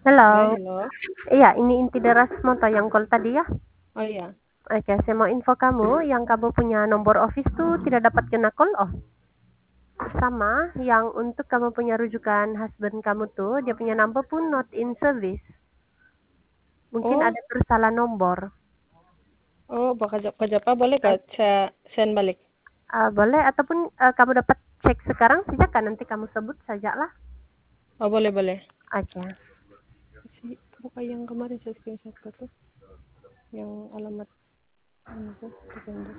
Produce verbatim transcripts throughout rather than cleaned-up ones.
Ya, Halo. halo. Iya, ini inti Deras Monto yang call tadi ya? Oh iya. Oke, saya mau info kamu yang kamu punya nomor office tuh tidak dapat kena call oh. Sama yang untuk kamu punya rujukan husband kamu tuh dia punya number pun not in service. Mungkin Oh, ada tersalah nomor. oh, bakal Japa boleh Uh, gak saya send balik? uh, boleh ataupun uh, kamu dapat cek sekarang saja kan nanti kamu sebut saja lah. Oh, boleh, boleh. Oke. Si, apa yang kemarin saya screenshot tuh? Yang alamat ini tuh, Defender.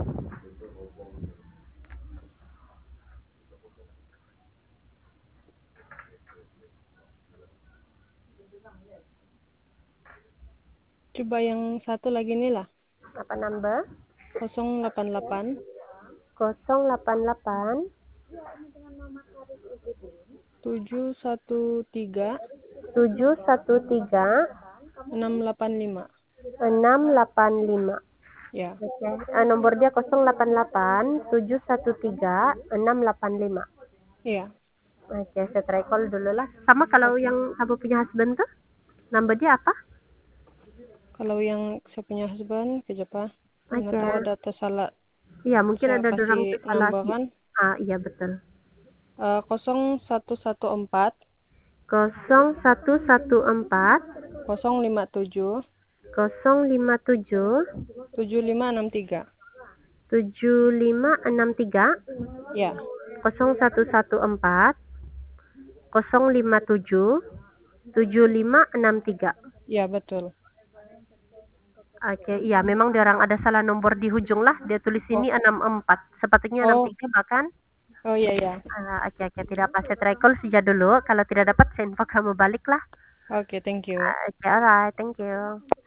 Coba yang satu lagi nih lah. Apa number? nol delapan delapan nol delapan delapan tujuh satu tiga tujuh satu tiga enam delapan lima. enam delapan lima. Ya, Oke, uh, nomor dia nol delapan delapan tujuh satu tiga enam delapan lima. iya. Oke, saya try call dulu lah. Sama kalau Oke. yang kamu punya husband tuh, nomor dia apa? Kalau yang saya punya husband ke Japa, mana Oke. tahu ada tersalah. Iya, mungkin Saya ada orang kasih tuh salah. number kan. Ah, iya betul. Uh, nol satu satu empat nol satu satu empat nol lima tujuh nol lima tujuh tujuh lima enam tiga. tujuh lima enam tiga Ya, nol satu satu empat nol lima tujuh tujuh lima enam tiga. ya betul. Oke, iya memang dia orang ada salah nomor di ujung lah. Dia tulis Oh, ini enam empat. Sepatutnya enam oh, tiga bahkan. oh iya ya. Ah, oke oke tidak apa. Saya try call saja dulu. Kalau tidak dapat saya info kamu balik lah. Oke, thank you. Ah, oke, alright, thank you.